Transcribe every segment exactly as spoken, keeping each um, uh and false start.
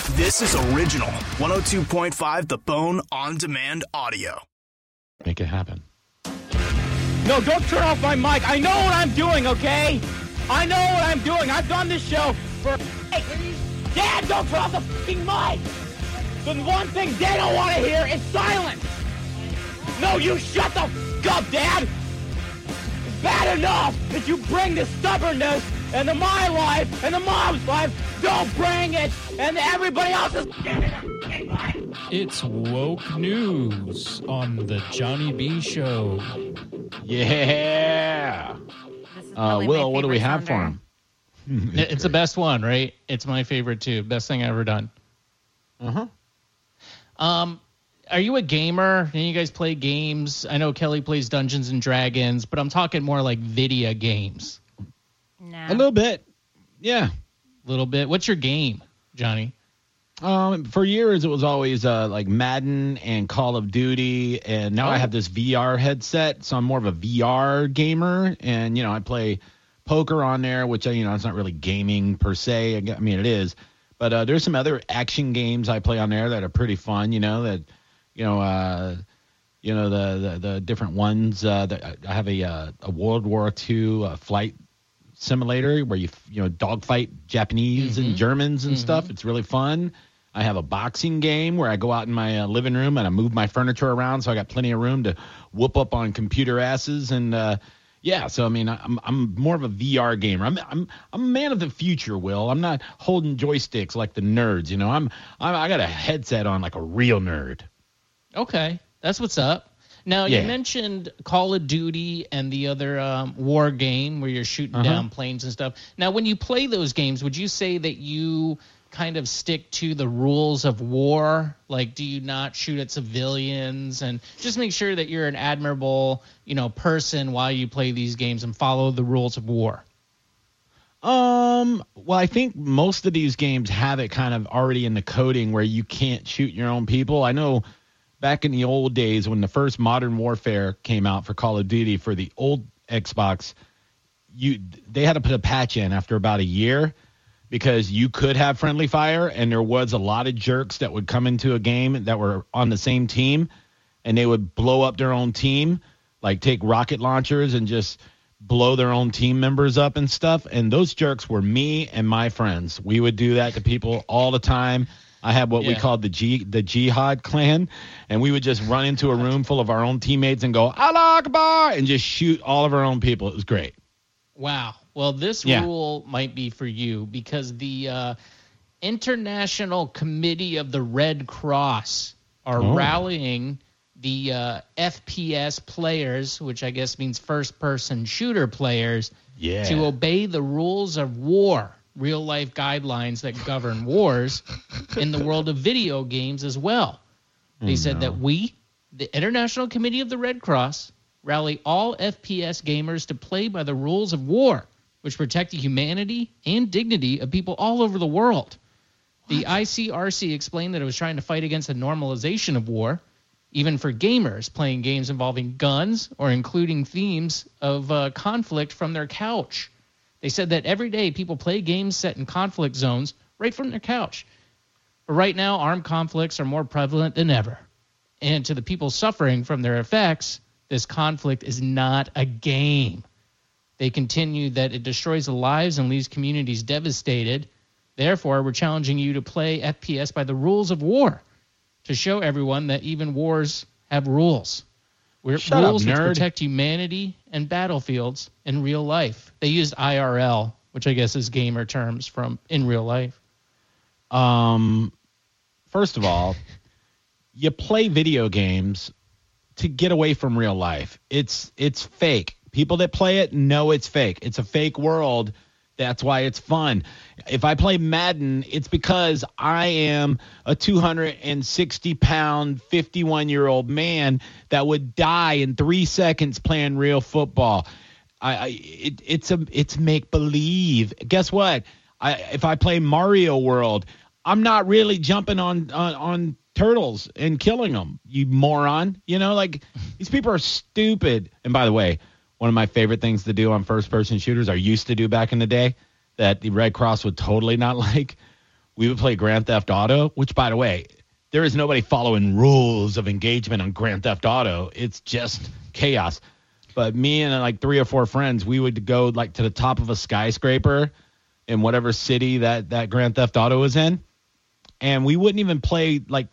This is original one oh two point five The Bone On Demand audio. Make it happen. No, don't turn off my mic. I know what I'm doing, okay? I know what I'm doing. I've done this show for... Hey, Dad, don't turn off the fucking mic! The one thing they don't want to hear is silence! No, you shut the f*** up, Dad! It's bad enough that you bring the stubbornness and the my life and the mom's life. Don't bring it and everybody else's life. It's woke news on the Johnny B Show. Yeah. Uh, Will, what do we have for him? It's the best one, right? It's my favorite too. Best thing I've ever done. Uh-huh. Um, are you a gamer? And you guys play games? I know Kelly plays Dungeons and Dragons, but I'm talking more like video games. No. A little bit. Yeah. A little bit. What's your game, Johnny? Um, for years, it was always uh, like Madden and Call of Duty, and now Oh. I have this V R headset, so I'm more of a V R gamer, and, you know, I play poker on there, which, you know, it's not really gaming per se. I gu- I mean, it is, but uh, there's some other action games I play on there that are pretty fun, you know, that, you know, uh, you know, the, the, the different ones. Uh, that I have a, uh, a World War Two uh, flight simulator where you you know dogfight Japanese Mm-hmm. and Germans and Mm-hmm. stuff. It's really fun. I have a boxing game where I go out in my uh, living room and I move my furniture around, so I got plenty of room to whoop up on computer asses. And uh, yeah, so I mean, I'm I'm more of a V R gamer. I'm I'm I'm a man of the future, Will. I'm not holding joysticks like the nerds. You know, I'm, I'm I got a headset on like a real nerd. Okay, that's what's up. Now, Yeah. you mentioned Call of Duty and the other um, war game where you're shooting Uh-huh. down planes and stuff. Now, when you play those games, would you say that you kind of stick to the rules of war? Like, do you not shoot at civilians? And just make sure that you're an admirable, you know, person while you play these games and follow the rules of war. Um, well, I think most of these games have it kind of already in the coding where you can't shoot your own people. I know back in the old days when the first Modern Warfare came out for Call of Duty for the old Xbox, you they had to put a patch in after about a year because you could have friendly fire, and there was a lot of jerks that would come into a game that were on the same team, and they would blow up their own team, like take rocket launchers and just blow their own team members up and stuff. And those jerks were me and my friends. We would do that to people all the time. I had what we Yeah. called the G, the Jihad clan, and we would just run into a room full of our own teammates and go, Allah Akbar, and just shoot all of our own people. It was great. Wow. Well, this Yeah. rule might be for you because the uh, International Committee of the Red Cross are Oh. rallying the uh, F P S players, which I guess means first-person shooter players, Yeah. to obey the rules of war, real-life guidelines that govern wars in the world of video games as well. They Oh, said no. that we, the International Committee of the Red Cross, rally all F P S gamers to play by the rules of war, which protect the humanity and dignity of people all over the world. The I C R C explained that it was trying to fight against the normalization of war, even for gamers playing games involving guns or including themes of uh, conflict from their couch. They said that every day people play games set in conflict zones right from their couch. But right now, armed conflicts are more prevalent than ever. And to the people suffering from their effects, this conflict is not a game. They continue that it destroys the lives and leaves communities devastated. Therefore, we're challenging you to play F P S by the rules of war to show everyone that even wars have rules. We're, Shut up, rules which nerd. protect humanity and battlefields in real life. They used I R L, which I guess is gamer terms from in real life. Um, first of all, you play video games to get away from real life. It's it's fake. People that play it know it's fake. It's a fake world. That's why it's fun. If I play Madden, it's because I am a two hundred sixty pound, fifty-one-year-old man that would die in three seconds playing real football. I, I it, it's a it's make believe. Guess what? I if I play Mario World, I'm not really jumping on on, on turtles and killing them. You moron. You know, like these people are stupid. And by the way, one of my favorite things to do on first-person shooters, or used to do back in the day, that the Red Cross would totally not like, we would play Grand Theft Auto, which, by the way, there is nobody following rules of engagement on Grand Theft Auto. It's just chaos. But me and like three or four friends, we would go like to the top of a skyscraper in whatever city that, that Grand Theft Auto was in. And we wouldn't even play like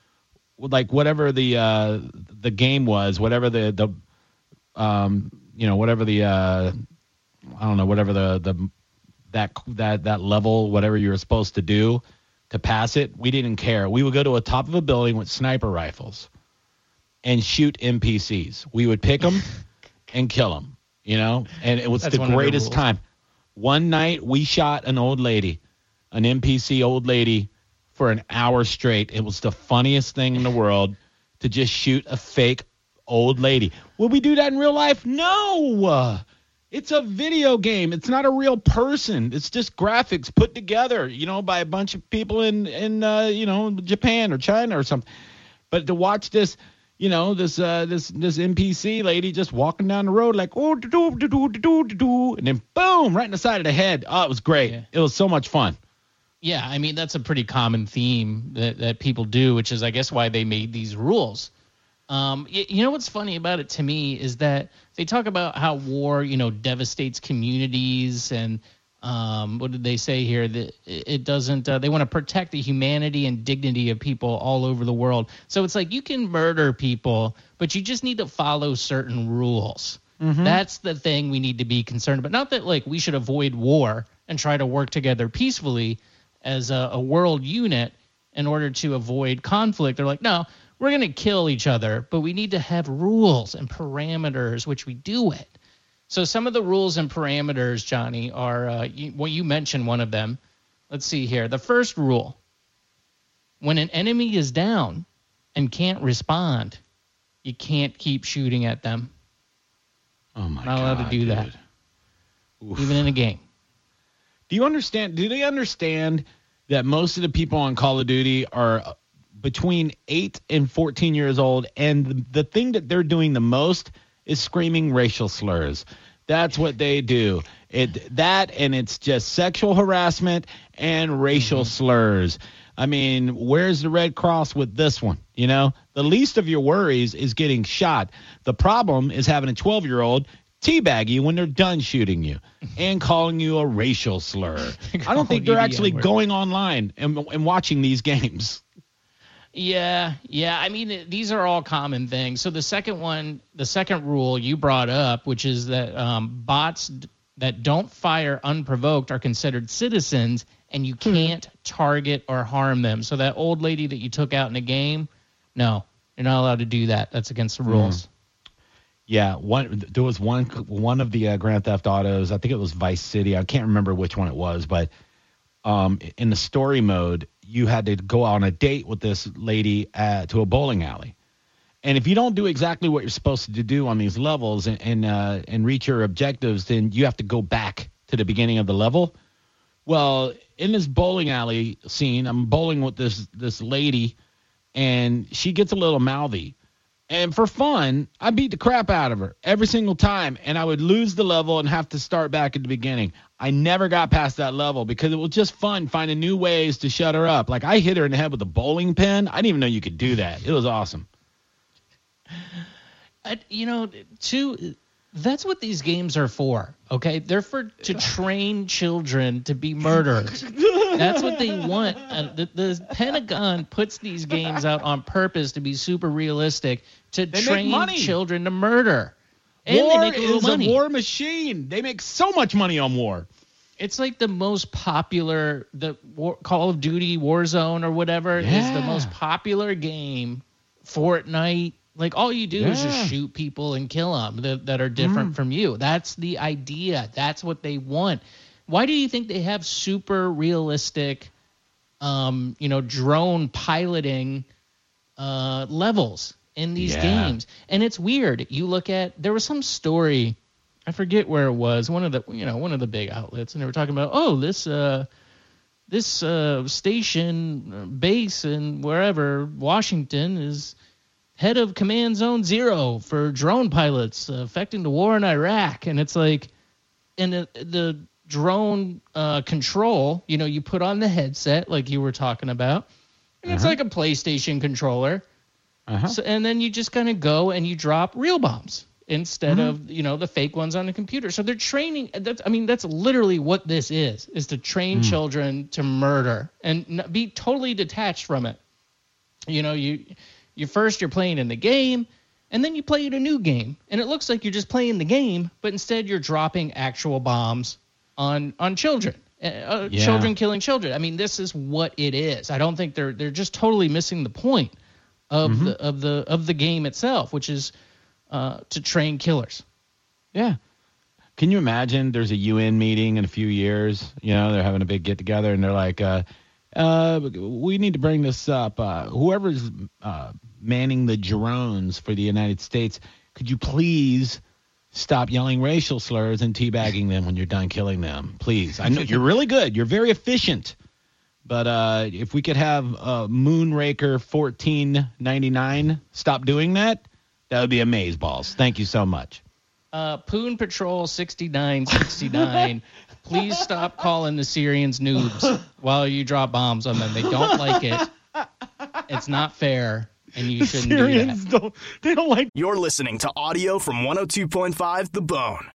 like whatever the uh, the game was, whatever the the um you know whatever the uh, I don't know whatever the the that that that level whatever you were supposed to do to pass it. We didn't care. We would go to a top of a building with sniper rifles and shoot N P Cs. We would pick them and kill them. You know, and it was That's the one of the greatest rules. time. One night we shot an old lady, an N P C old lady, for an hour straight. It was the funniest thing in the world to just shoot a fake old lady. Will we do that in real life? No. It's a video game. It's not a real person. It's just graphics put together, you know, by a bunch of people in, in uh, you know, Japan or China or something. But to watch this, you know, this uh, this this N P C lady just walking down the road like, oh, do do do do do do, and then boom, right in the side of the head. Oh, it was great. Yeah. It was so much fun. Yeah, I mean, that's a pretty common theme that, that people do, which is, I guess, why they made these rules. Um, you, you know what's funny about it to me is that they talk about how war, you know, devastates communities and um, what did they say here? That it it doesn't uh, – they want to protect the humanity and dignity of people all over the world. So it's like you can murder people, but you just need to follow certain rules. Mm-hmm. That's the thing we need to be concerned about. Not that, like, we should avoid war and try to work together peacefully as a, a world unit in order to avoid conflict. They're like, no, we're going to kill each other, but we need to have rules and parameters which we do it. So some of the rules and parameters, Johnny, are, uh, you, well, you mentioned one of them. Let's see here. The first rule, when an enemy is down and can't respond, you can't keep shooting at them. Oh, my God. Not allowed to do dude. that, Oof. even in a game. Do you understand? Do they understand that most of the people on Call of Duty are between eight and fourteen years old, and the, the thing that they're doing the most is screaming racial slurs? That's what they do. It that and it's just sexual harassment and racial mm-hmm. slurs. I mean, where's the Red Cross with this one? You know, the least of your worries is getting shot. The problem is having a twelve-year-old teabag you when they're done shooting you and calling you a racial slur. I don't think they're actually going online and, and watching these games. Yeah, yeah. I mean, these are all common things. So the second one, the second rule you brought up, which is that um, bots d- that don't fire unprovoked are considered citizens, and you can't target or harm them. So that old lady that you took out in a game, no, you're not allowed to do that. That's against the rules. Mm. Yeah, one there was one one of the uh, Grand Theft Autos. I think it was Vice City. I can't remember which one it was, but um, in the story mode, you had to go on a date with this lady at, to a bowling alley. And if you don't do exactly what you're supposed to do on these levels and and, uh, and reach your objectives, then you have to go back to the beginning of the level. Well, in this bowling alley scene, I'm bowling with this this lady, and she gets a little mouthy. And for fun, I beat the crap out of her every single time, and I would lose the level and have to start back at the beginning. I never got past that level because it was just fun finding new ways to shut her up. Like, I hit her in the head with a bowling pin. I didn't even know you could do that. It was awesome. I, you know, too, that's what these games are for, okay? They're for to train children to be murderers. That's what they want. Uh, the, the Pentagon puts these games out on purpose to be super realistic, to They make train money. children to murder. And War they make a little is money. a war machine. They make so much money on war. It's like the most popular, the war, Call of Duty Warzone or whatever is the Yeah. most popular game. Fortnite, like all you do is Yeah. just shoot people and kill them that, that are different Mm. from you. That's the idea. That's what they want. Why do you think they have super realistic, um, you know, drone piloting uh, levels in these Yeah. games? And it's weird. You look at, there was some story, I forget where it was, one of the, you know, one of the big outlets, and they were talking about, oh, this, uh, this uh, station uh, base in wherever, Washington, is head of Command Zone Zero for drone pilots uh, affecting the war in Iraq. And it's like, and the, the drone uh, control. You know, you put on the headset like you were talking about, and it's Uh-huh. like a PlayStation controller. Uh-huh. So, and then you just kind of go and you drop real bombs instead Mhm. of, you know, the fake ones on the computer. So they're training. That's, I mean, that's literally what this is, is to train Mm. children to murder and n- be totally detached from it. You know, you, you first you're playing in the game, and then you play in a new game, and it looks like you're just playing the game, but instead you're dropping actual bombs on on children. Uh, Yeah. Children killing children. I mean, this is what it is. I don't think they're they're just totally missing the point of Mhm. the of the of the game itself, which is uh, to train killers. Yeah. Can you imagine there's a U N meeting in a few years? You know, they're having a big get together and they're like, uh, uh, we need to bring this up. Uh, whoever's uh, manning the drones for the United States, could you please stop yelling racial slurs and teabagging them when you're done killing them? Please. I know you're really good. You're very efficient. But uh, if we could have uh, Moonraker fourteen ninety-nine stop doing that, that would be amazeballs. Thank you so much. Uh, Poon Patrol sixty-nine sixty-nine, please stop calling the Syrians noobs while you drop bombs on them. They don't like it. It's not fair, and you shouldn't do that. Syrians don't, they don't like You're listening to audio from one oh two point five The Bone.